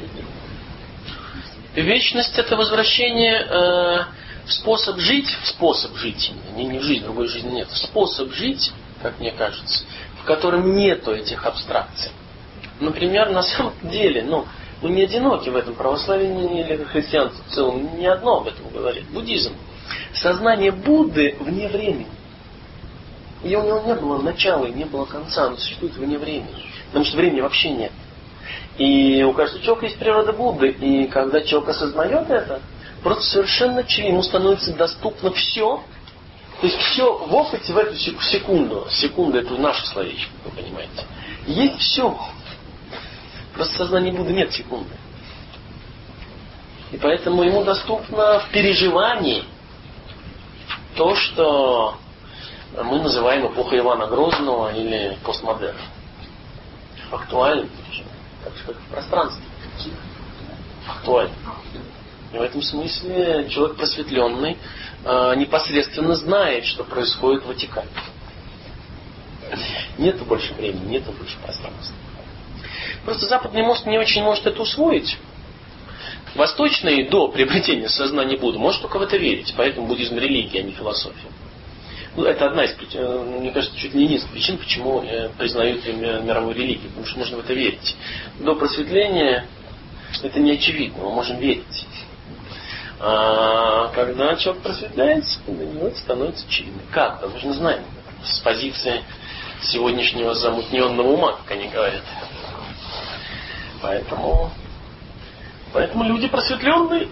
Вечность это возвращение э, в способ жить, в способ жить, не, не в жизнь, другой жизни нет, в способ жить, как мне кажется, в котором нету этих абстракций. Например, на самом деле, ну, мы не одиноки в этом, православие или христианство в целом не одно об этом говорит. Буддизм. Сознание Будды вне времени. И у него не было начала и не было конца, оно существует вне времени. Потому что времени вообще нет. И у каждого человека есть природа Будды. И когда человек осознает это, просто совершенно очевидно, ему становится доступно все. То есть все в опыте в эту секунду. Секунда это наше словечко, вы понимаете. Есть все. Просто в сознании Будды нет секунды. И поэтому ему доступно в переживании то, что мы называем эпохой Ивана Грозного или постмодерн. Фактуально, так же как в пространстве. Фактуально. И в этом смысле человек просветленный э, непосредственно знает, что происходит в Ватикане. Нету больше времени, нету больше пространства. Просто западный мозг не очень может это усвоить. Восточный до приобретения сознания Будды может только в это верить. Поэтому буддизм религия, а не философия. Ну, это одна из причин, мне кажется, чуть не единственная причин, почему признают мировую религию. Потому что можно в это верить. До просветления это не очевидно, мы можем верить. А когда человек просветляется, для него это становится очевидно. Как-то, мы же не знаем. С позиции сегодняшнего замутненного ума, как они говорят. Поэтому, поэтому люди просветленные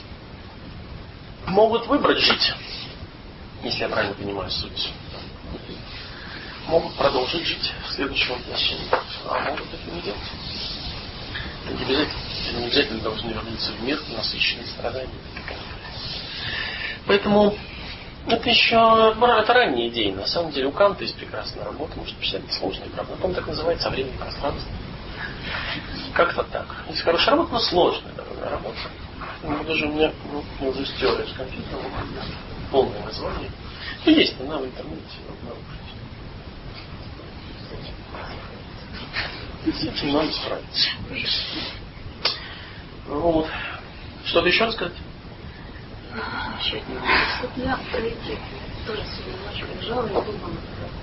могут выбрать жить, если я правильно понимаю суть. Могут продолжить жить в следующем воплощении, а могут это не делать. Это не обязательно, это не обязательно должны вернуться в мир, насыщенный страданиями. Поэтому это еще это ранние идеи. На самом деле у Канта есть прекрасная работа, может писать сложные проблемы. Он так называется «Время и пространство». Как-то так. Есть хорошая работа, но сложная такая работа. Ну, даже у меня ну, я уже стерли с компьютера полное название. Ну, есть она в интернете. С этим надо справиться. Вот. Что-то еще рассказать? Насчет него. Вот я про эти тоже сегодня ночью лежала и думала.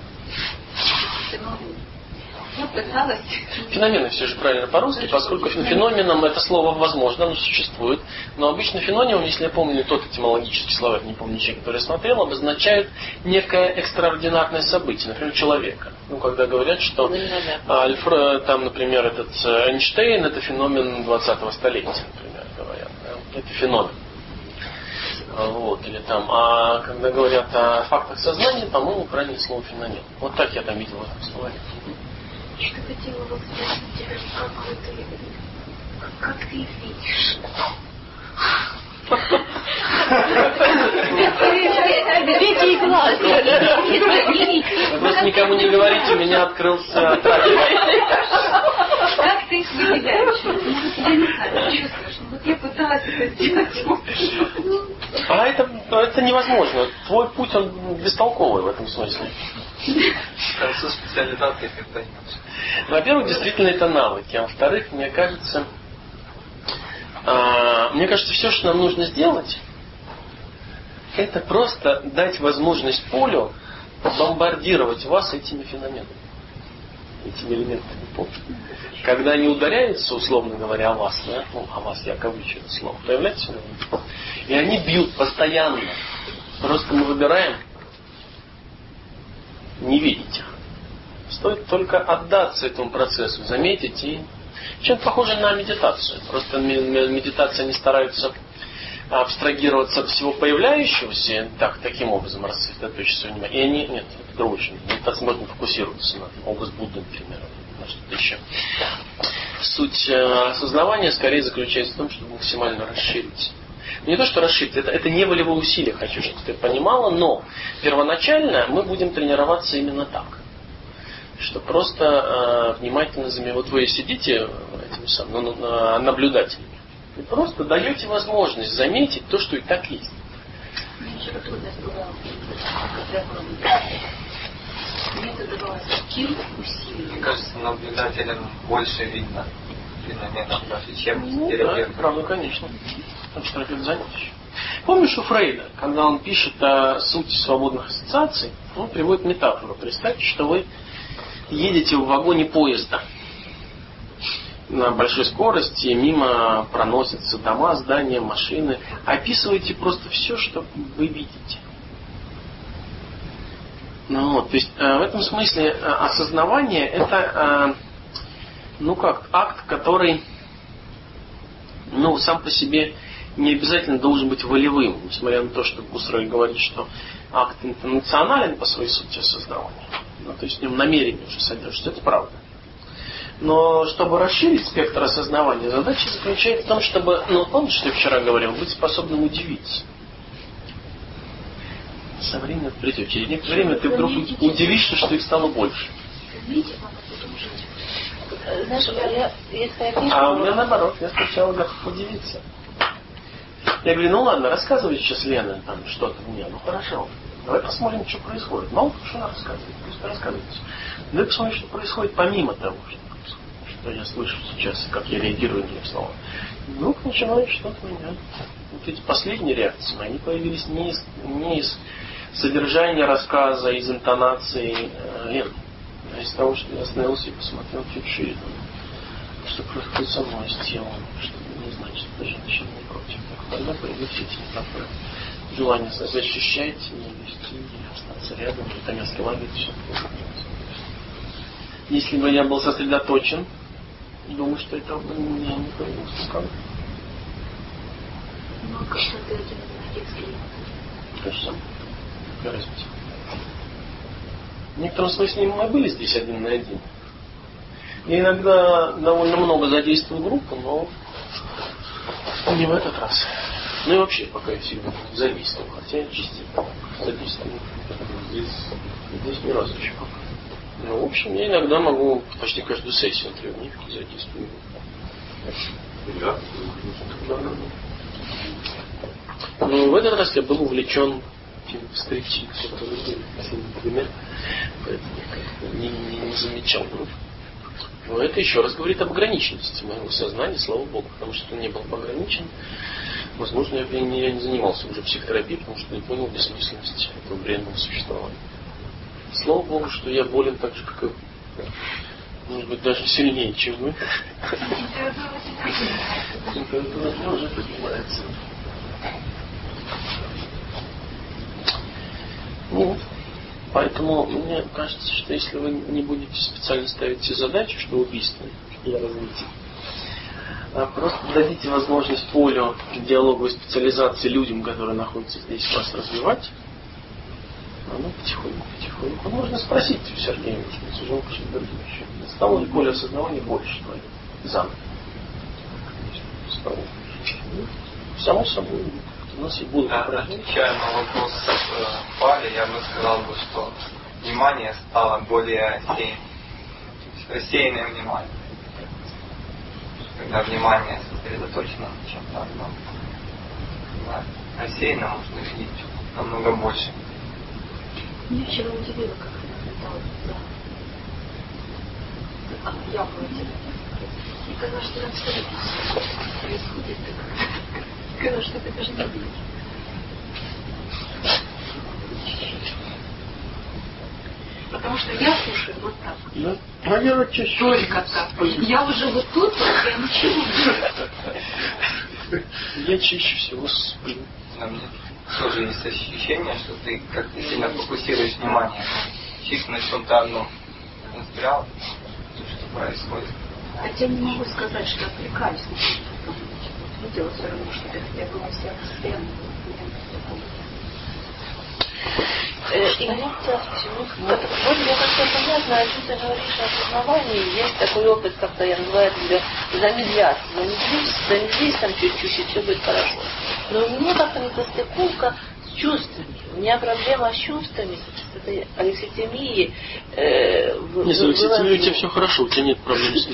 Я пыталась. Феномены все же правильно по-русски, поскольку феноменом это слово возможно, оно существует. Но обычно феноменом, если я помню тот этимологический словарь, не помню ничего, который я смотрел, обозначает некое экстраординарное событие, например, человека. Ну, когда говорят, что Альфред, там, например, этот Эйнштейн, это феномен двадцатого столетия, например, говорят. Да? Это феномен. Вот, или там, а когда говорят о фактах сознания, по-моему, правильное слово феномен. Вот так я там видел в этом словаре. Что хотела вот спросить тебя, как вот ты, как ты их видишь? Третий глаз. Вы просто никому не говорите, у меня открылся трактор. Как ты их выделяешь? Я не знаю, чувствуешь. Вот я пыталась это сделать. А это, это невозможно. Твой путь, он бестолковый в этом смысле. Концу специализации как-то нет. Во-первых, действительно это навыки. А во-вторых, мне кажется, а, мне кажется, все, что нам нужно сделать, это просто дать возможность полю бомбардировать вас этими феноменами, этими элементами поля. Когда они ударяются, условно говоря, о вас, да? Ну, о вас, я кавычу это слово, появляется феномен. И они бьют постоянно. Просто мы выбираем не видеть их. Стоит только отдаться этому процессу, заметить и... Чем-то похоже на медитацию. Просто медитация не стараются абстрагироваться от всего появляющегося, так, таким образом рассредоточить свое внимание. И они... Нет, это другое. Медитация можно фокусироваться на образ Будды, например, на что-то еще. Суть осознавания скорее заключается в том, чтобы максимально расширить. Не то, что расширить, это, это не волевое усилие, хочу, чтобы ты понимала, но первоначально мы будем тренироваться именно так. Что просто э, внимательно заметите. Вот вы сидите этим самым, ну, ну, наблюдателями. И просто даете возможность заметить то, что и так есть. Мне еще трудность была, мне это давалось таким усилием. Мне кажется, наблюдателям больше видно феноменов даже, чем ну, терапевтам. Да, правда, конечно. Потому что терапевт занят еще. Помнишь у Фрейда, когда он пишет о сути свободных ассоциаций, он приводит метафору. Представьте, что вы едете в вагоне поезда на большой скорости, мимо проносятся дома, здания, машины. Описывайте просто все, что вы видите. Ну, вот, то есть э, в этом смысле э, осознавание это ну как, акт, который, ну, сам по себе не обязательно должен быть волевым, несмотря на то, что Гусрель говорит, что акт интонационален по своей сути осознавания. Ну, то есть в нем намерение уже содержится, это правда. Но чтобы расширить спектр осознавания, задача заключается в том, чтобы, ну, помните, что я вчера говорил, быть способным удивиться. Со временем придет. Через некоторое время ты вдруг удивишься, что их стало больше. Знаешь, я, если я книжку... А у меня наоборот, я сначала готов удивиться. Я говорю, ну ладно, рассказывай сейчас Лена там что-то мне. Ну хорошо, давай посмотрим, что происходит. Мало что она рассказывает, просто рассказывайте. Давай посмотрим, что происходит помимо того, что, что я слышу сейчас, как я реагирую на эти слова. И вдруг начинает что-то менять. Вот эти последние реакции, они появились не из, не из содержания рассказа, из интонации э, Лены, а из того, что я остановился и посмотрел чуть шире. Что происходит со мной, с телом, что не значит, что женщина не против. Так, тогда появились эти метафоры. Желание защищать, не вести, не остаться рядом, итальянский лагерь, все. Если бы я был сосредоточен, думаю, что это бы меня не появилось. Как? Ну, а как ты один на эксперимент? То же самое. Какая разница? В некотором смысле мы были здесь один на один. Я иногда довольно много задействую группу, но не в этот раз. Ну и вообще, пока я всегда задействую, хотя я частично задействую. Здесь, здесь ни разу еще пока. Ну, в общем, я иногда могу почти каждую сессию трехдневки задействую. Да. Но в этот раз я был увлечен тем встречей, которые были последние пример, поэтому я не, не, не замечал группу. Но это еще раз говорит об ограниченности моего сознания, слава Богу, потому что он не был ограничен. Возможно, я, я, не, я не занимался уже психотерапией, потому что не понял бессмысленности этого бренного существования. Слава Богу, что я болен так же, как и вы. Может быть, даже сильнее, чем вы. Температура уже поднимается. Ну, поэтому мне кажется, что если вы не будете специально ставить себе задачи, что убийственные для развития, а просто дадите возможность полю диалоговой специализации людям, которые находятся здесь, вас развивать, ну, потихоньку, потихоньку. Можно спросить у Сергея, может быть, уже очень другим еще. Стало ли поле осознавания больше твоих заново? Само собой. У нас и будут. Да, отвечая на вопрос э, Пали, я бы сказал, бы, что внимание стало более рассеянным. Рассеянное внимание. Когда внимание сосредоточено на чем-то одном. Да, рассеянно можно видеть намного больше. Меня вчера удивило, как она летала за а, яблоко. И казалось, что там все происходит. Казалось, что это даже не видно. Потому что я слушаю вот так. Да? Наверное, чаще. Только так. Я уже вот тут, я ничего не Я чаще всего сплю. На мне тоже есть ощущение, что ты как-то сильно фокусируешь внимание. Чисто на чем-то одном. Застрял, что происходит. Хотя не могу сказать, что отвлекаюсь на что-то. Видела все равно, что я была вся постоянно. И вот, вот мне как-то понятно, о чем ты говоришь о осознавании. Есть такой опыт, как-то я называю тебя замедляться. Замедлись, замедлись там чуть-чуть, и все будет хорошо. Но у меня как-то несостыковка с чувствами. У меня проблема с чувствами, с этой алекситимией. Э, Нет, с алекситимией у тебя все хорошо, у тебя нет проблем с ней.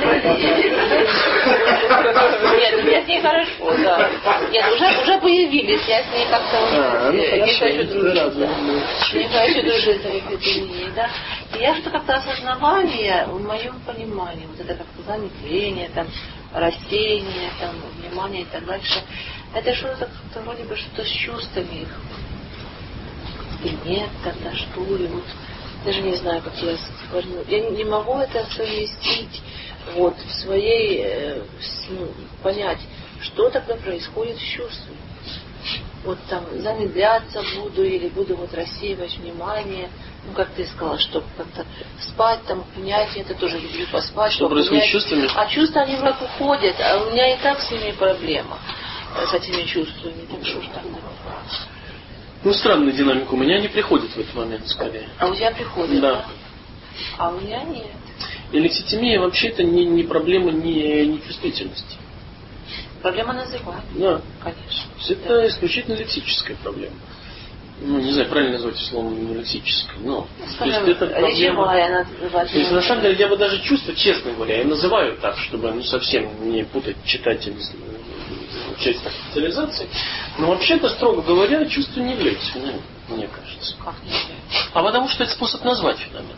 Нет, у меня с ней хорошо, да. Нет, уже, уже появились, я с ней как-то а, ну, не хорошо, хочу дружить. Не хочу дружить с алекситимией, да. И я что как-то осознавание в моем понимании, вот это как-то замедление, там, рассеяние, там, внимание и так дальше. Это что-то как-то вроде бы что-то с чувствами их. И нет, тогда что ли, вот, даже не знаю, как я скажу. Я не могу это совместить, вот, в своей, э, с, ну, понять, что тогда происходит с чувствами. Вот там замедляться буду или буду вот рассеивать внимание, ну, как ты сказала, чтобы как-то спать, там, принять, это тоже люблю поспать. Что происходит с чувствами? А чувства, они вроде уходят, а у меня и так с ними проблема, с этими чувствами. Так что ж так? Ну, странная динамика. У меня не приходит в этот момент, скорее. А у тебя приходит? Да. Да? А у меня нет. Элекситимия вообще-то не, не проблема не, не чувствительности. Проблема называть. Да. Конечно. Это да. исключительно лексическая проблема. Ну, не знаю, правильно назвать словом не лексическое, но... Скажем, то есть это проблема... речевая называть. То есть, на самом деле, я бы даже чувство, честно говоря, я называю так, чтобы ну, совсем не путать читателей в части специализации. Но вообще-то, строго говоря, чувство не является феноменом, мне кажется. Как не является? А потому что это способ назвать феномен.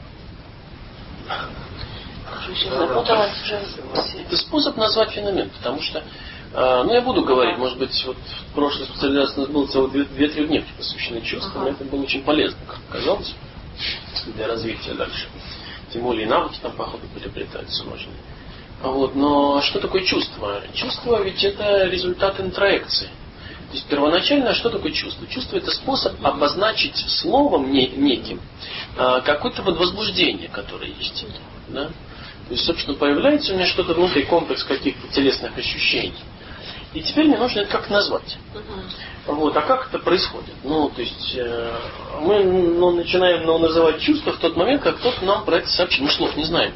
Запуталась уже. Это способ назвать феномен, потому что, э, ну я буду говорить, может быть, вот в прошлой специализации у нас было целых две-три дневки посвящены чувствам, ага. Это было очень полезно, как оказалось, для развития дальше. Тем более и навыки там, походу, приобретаются важные. Вот. Но что такое чувство? Чувство ведь это результат интроекции. То есть первоначально что такое чувство? Чувство это способ обозначить словом не, неким э, какое-то вот возбуждение, которое есть. Да? То есть, собственно, появляется у меня что-то внутри, комплекс каких-то телесных ощущений. И теперь мне нужно это как-то назвать. Uh-huh. Вот. А как это происходит? Ну, то есть, э, мы ну, начинаем ну, называть чувства в тот момент, как кто-то нам про это сообщит. Мы слов не знаем.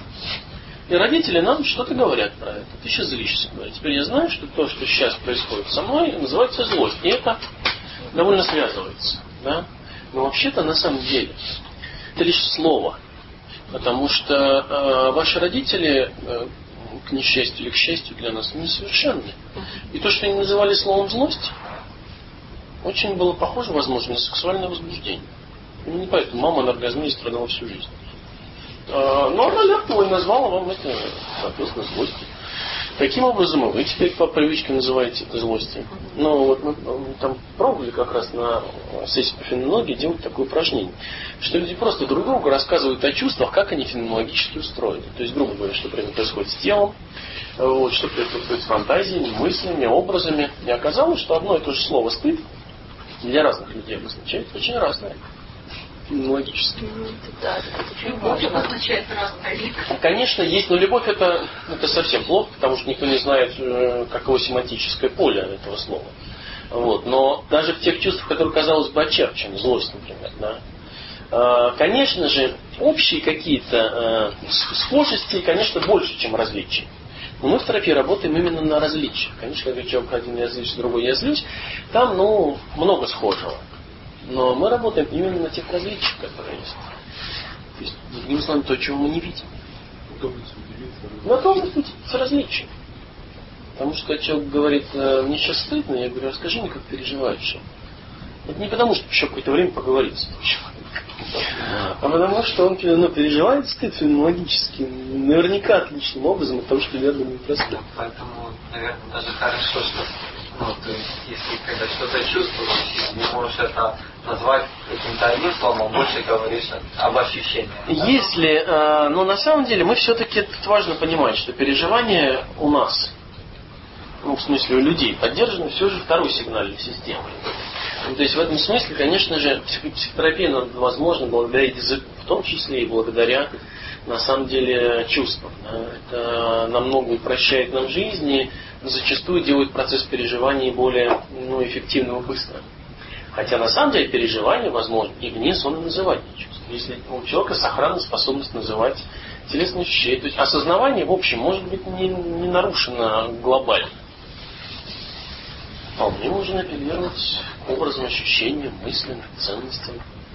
И родители нам что-то говорят про это. Ты сейчас злишься. Теперь я знаю, что то, что сейчас происходит со мной, называется злость. И это довольно связывается. Да? Но вообще-то, на самом деле, это лишь слово. Потому что э, ваши родители, э, к несчастью или к счастью для нас, несовершенны. И то, что они называли словом злость, очень было похоже, возможно, на сексуальное возбуждение. И не поэтому мама на оргазме страдала всю жизнь. Э, но она легко и назвала вам это, соответственно, злостью. Таким образом, вы теперь по привычке называете это злостью. Но вот мы там пробовали как раз на сессии по феноменологии делать такое упражнение, что люди просто друг другу рассказывают о чувствах, как они феноменологически устроены. То есть, грубо говоря, что происходит с телом, вот, что происходит с фантазиями, мыслями, образами. И оказалось, что одно и то же слово «стыд» для разных людей обозначает очень разное. Феноменологически. Да, любовь означает разное. Конечно, есть, но любовь это, это совсем плохо, потому что никто не знает, каково семантическое поле этого слова. Вот. Но даже в тех чувствах, которые, казалось бы, очерчены, злость, например, да, конечно же, общие какие-то схожести, конечно, больше, чем различия. Но мы в терапии работаем именно на различиях. Конечно, когда человек один я злюсь, другой я злюсь, там, ну, много схожего. Но мы работаем именно на тех различиях, которые есть. То есть, другими словами, то, чего мы не видим. На том быть различия. Потому что человек говорит, мне сейчас стыдно, я говорю, расскажи мне, как переживаешь. Это не потому, что еще какое-то время поговорить с этим человеком. А потому что он ну, переживает стыд феноменологически, наверняка отличным образом от того, что я думаю просто. Поэтому, наверное, даже хорошо, что ну, то есть, если когда что-то чувствуешь, не можешь это назвать каким-то одним словом, а больше говоришь об ощущениях. Если, э, но на самом деле мы все-таки тут важно понимать, что переживания у нас, ну, в смысле у людей, поддержаны все же второй сигнальной системой. Ну, то есть в этом смысле, конечно же, психотерапия возможна благодаря языку, в том числе и благодаря, на самом деле, чувствам. Да? Это намного упрощает нам жизнь и зачастую делает процесс переживаний более ну, эффективным и быстрым. Хотя на самом деле переживания возможно и вне зоны называния чувств. Если у человека сохранна способность называть телесные ощущения, то есть осознавание, в общем, может быть не, не нарушено глобально. Вполне можно апеллировать к образам, ощущениям, мыслям, ценностям.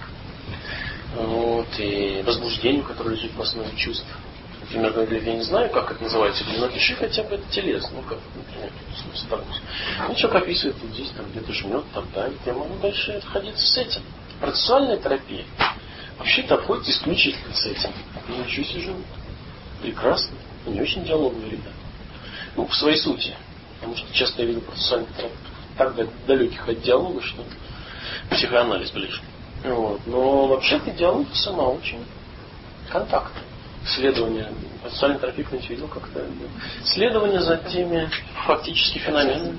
Вот, и возбуждению, которое лежит в основе чувств. Например, говорит, я не знаю, как это называется, но напиши хотя бы это телесно. Ну, как, например, стараюсь. Ну, человек описывает, вот здесь там где-то жмет, там давит. Я могу дальше отходиться с этим. Процессуальная терапия вообще-то обходит исключительно с этим. Я ничего сижу. Прекрасно. Не очень диалоговые ребята. Ну, в своей сути. Потому что часто я видел процессуальных терапевтов так далеких от диалога, что психоанализ ближе. Вот. Но вообще-то диалог сама очень контакт. Следование. Процессуальный терапевт не видел как-то. Следование за теми фактически феноменами,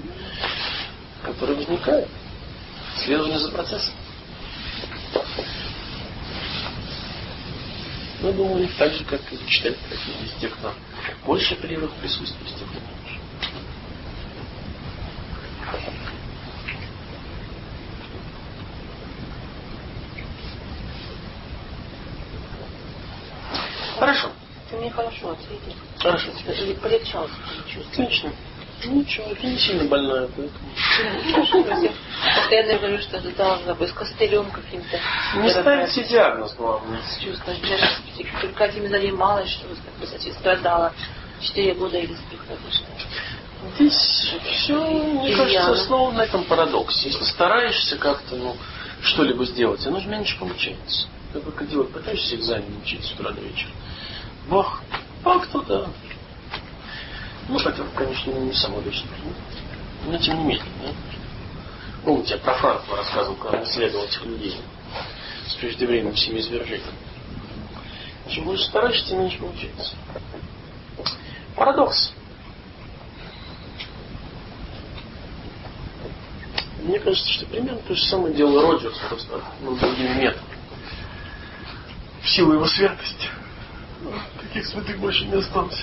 которые возникают. Следование за процессом. Мы думали так же, как и читать из тех, кто больше привык присутствовать, с тех, кто меньше. Хорошо. Ты мне хорошо ответил. Хорошо. Даже полегчало, чувствую. Отлично. Ничего, ты не сильно больная, поэтому. Постоянно говорю, что ты должна быть с костылем каким-то. Не ставите диагноз, главное. Чувствую, я только этим занималась, что как страдала четыре года или сколько. Здесь все, мне кажется, снова на этом парадоксе. Если стараешься как-то, ну, что-либо сделать, оно же меньше получается. Ты только делать, пытаешься экзамен учить с утра до вечера. Бах, а кто-то. Ну, хотя, конечно, не самый обычный. Но тем не менее, да? Помните, я про Франкла рассказывал, когда он исследовал этих людей с преждевременным семиизвержением. Чем больше стараешься, тем меньше получается. Парадокс. Мне кажется, что примерно то же самое делал Роджерс, просто ну, другими методами. В силу его святости. Таких святых больше не осталось.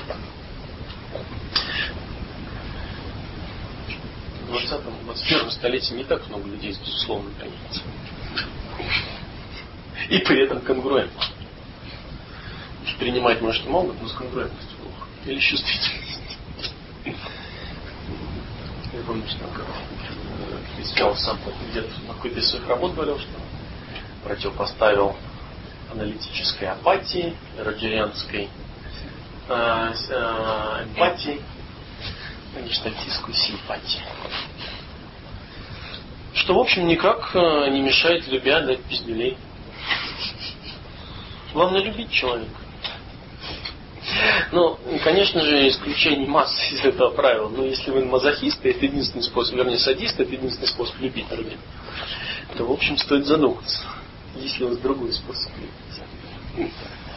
В двадцатом, двадцать первом столетии не так много людей с безусловной границей. И при этом конгруентно. Принимать, может, и могут, но с конгруентностью плохо. Или чувствительность. Я помню, что там как искал сам где-то на какой-то из своих работ говорил, что противопоставил аналитической апатии, роджерианской э, э, эмпатии, гештальтистскую симпатию. Что, в общем, никак не мешает любя дать пиздюлей. Главное любить человека. Ну, конечно же, исключений масса из этого правила. Но если вы мазохисты, это единственный способ, вернее, садисты, это единственный способ любить других, то, в общем, стоит задуматься. Есть ли у вас другой способ любить?